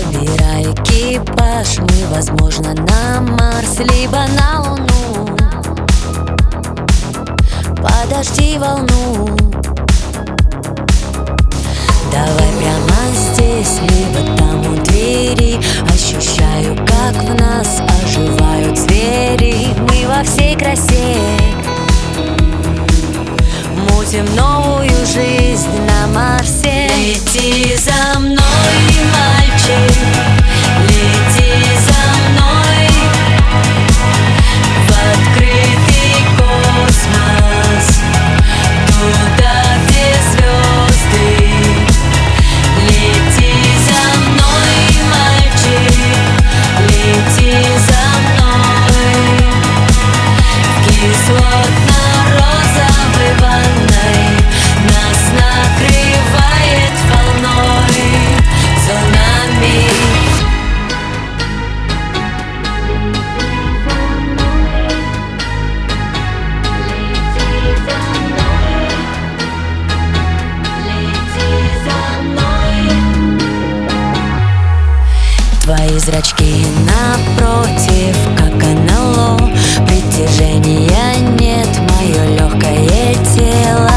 Собирай экипаж, мы, возможно, на Марс, либо на Луну. Подожди волну. Давай прямо здесь, либо там у двери. Ощущаю, как в нас оживают звери. Мы во всей красе мутим новую жизнь на Марсе. Лети за мной, мальчик, лети за мной в открытый космос, туда, где звезды. Лети за мной, мальчик, лети за мной в кислотно-розовой ванной. Нас накрывает волной, цунами. Твои зрачки напротив, как НЛО. Притяжения нет, мое легкое тело